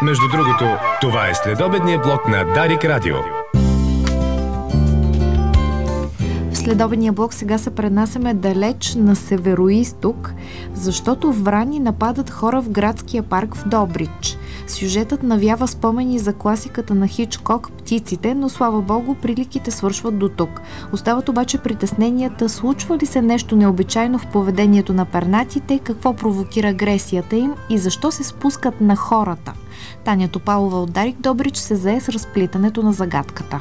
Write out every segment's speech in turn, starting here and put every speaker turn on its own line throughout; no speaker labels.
Между другото, това е следобедния блок на Дарик Радио.
В следобедния блок сега се пренасяме далеч на североизток, защото врани нападат хора в градския парк в Добрич. Сюжетът навява спомени за класиката на Хичкок «Птиците», но слава богу, приликите свършват до тук. Остават обаче притесненията, случва ли се нещо необичайно в поведението на пернатите, какво провокира агресията им и защо се спускат на хората. Таня Топалова от Дарик Добрич се зае с разплитането на загадката.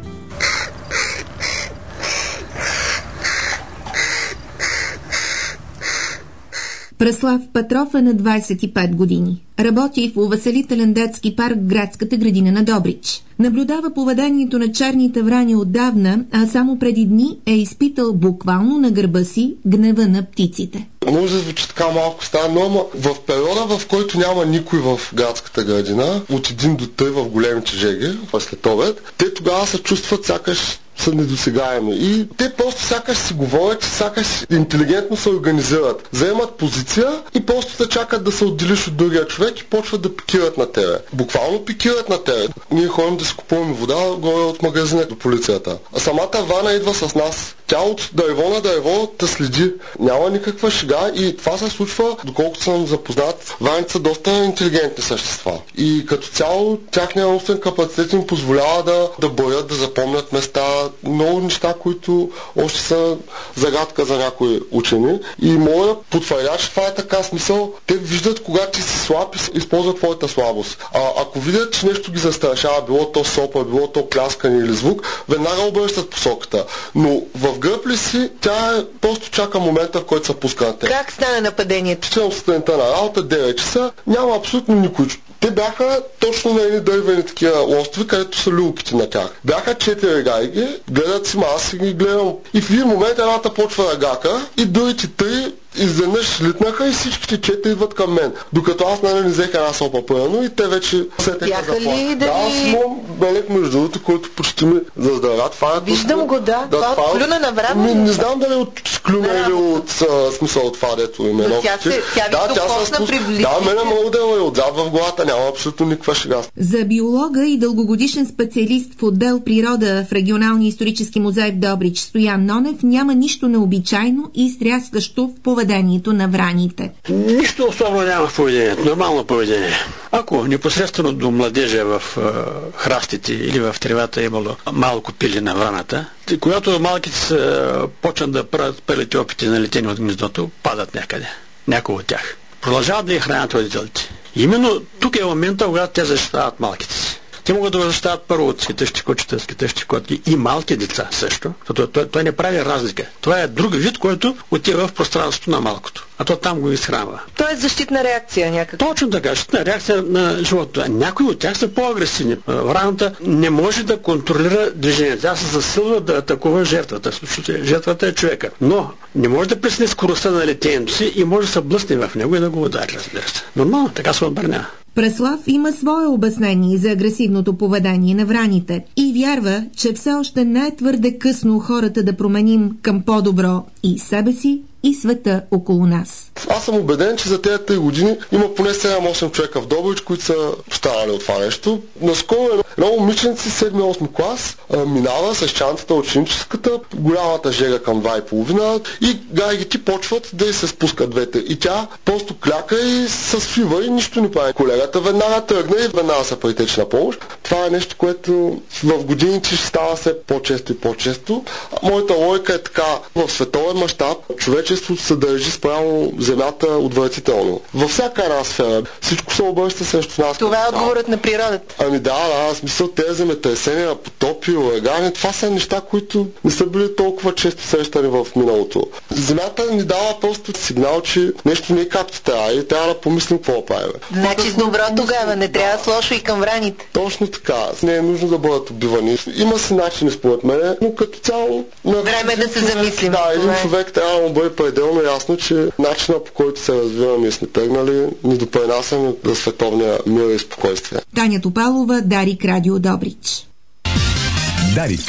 Преслав Петров е на 25 години. Работи в увеселителен детски парк в градската градина на Добрич. Наблюдава поведението на черните врани отдавна, а само преди дни е изпитал буквално на гърба си гнева на птиците.
Може да звучи така малко странно, но в периода, в който няма никой в градската градина, от 1 до 3 в големите жеги, след обед, те тогава се чувстват сякаш са недосегаеми. И те просто сякаш си говорят, сякаш интелигентно се организират. Заемат позиция и просто се чакат да се отделиш от другия човек и почват да пикират на тебе. Буквално пикират на тебе. Ние ходим да си купуваме вода горе от магазина до полицията. А самата врана идва с нас. Тя от дърво на дърво те следи. Няма никаква шега и това се случва, доколкото съм запознат. Враните са доста интелигентни същества. И като цяло тяхният умствен капацитет им позволява да боят, да запомнят места, много неща, които още са загадка за някои учени. И мога да потвърдя, че това е така смисъл. Те виждат кога ти си слаб и използват твоята слабост. Ако видят, че нещо ги застрашава, било то сопа, било то пляскане или звук, веднага обръщат посоката. Но в гръб ли си, тя просто чака момента, в който се пуска на теб.
Как стане нападението?
Читам сутринта на работа, 9 часа, няма абсолютно никой. Те бяха точно на едни дървени такива острови, където са люлките на тях. Бяха 4 гайги, гледат си, аз си ги гледам. И в един момент едната почва да гака и другите 3 изведнъж литнаха и всичките 4 идват към мен. Докато аз не взех една сопа пълно и те вече сетеха за това. Да, аз имам белек между другото, който почти ми заздравя.
Виждам го, да. Това от клюна на врана.
Не знам дали от клюна или от смисъл от това, дето им е ногтите.
Тя се приближи.
Да, мене мога да е отзад в главата, няма абсолютно никаква шега.
За биолога и дългогодишен специалист в отдел природа в Регионалния исторически музей в Добрич Стоян Нонев няма нищо необичайно и стряскащо в поведението на враните.
Нищо особено няма в поведението, нормално поведение. Ако непосредствено до младежа в храстите или в тревата е имало малко пили на враната, когато малките почнат да правят първите опити на летение от гнездото, падат някъде. Някои от тях. Продължават да ги хранят родителите. Именно тук е момента, когато те защитават малките си. Те могат да го защитават първо от скитащи кучета, скитащи котки и малки деца също. Той не прави разлика. Това е друг вид, който отива в пространството на малкото. А то там го изхранва.
Това е защитна реакция някаква.
Точно така, защитна реакция на живота. Някои от тях са по-агресивни. Враната не може да контролира движението. Тя се засилва да атакува жертвата. Жертвата е човека. Но не може да пресне скоростта на летението си и може да се блъсне в него и да го удари, разбира се. Нормално, така се отбранява.
Преслав има свое обяснение за агресивното поведение на враните и вярва, че все още не е твърде късно хората да променим към по-добро и себе си, и света около нас.
Аз съм убеден, че за тези 3 години има поне 7-8 човека в Добрич, които са станали от това нещо. Наскоро едно момиченце 7-8 клас минава с чантата ученическата, голямата жега към 2,5 и гайгите почват да й се спускат двете. И тя просто кляка и се свива и нищо не прави. Колегата веднага тръгна и веднага се притече на помощ. Това е нещо, което в годините ще става все по-често и по-често. Моята логика е така: в световен мащаб човечеството се държи спрямо земята отвратително. Във всяка една сфера всичко се обръща срещу нас.
Това е отговорът на природата.
Ами да, смисъл тези земетресения, потопи, урагани, това са неща, които не са били толкова често срещани в миналото. Земята ни дава просто сигнал, че нещо не е както трябва и трябва да помислим какво правим.
Значи с добро тогава, не трябва с лошо и към враните.
Точно така. Не е нужно да бъдат убивани. Има си начини според мен, но като цяло...
Време да се замислим.
Да, един човек трябва да му бъде пределно ясно, че начинът, по който се развиваме и сме тръгнали, ни допринасяме за световния мир и спокойствие.
Таня Топалова, Дарик Радио Добрич.
Дарик.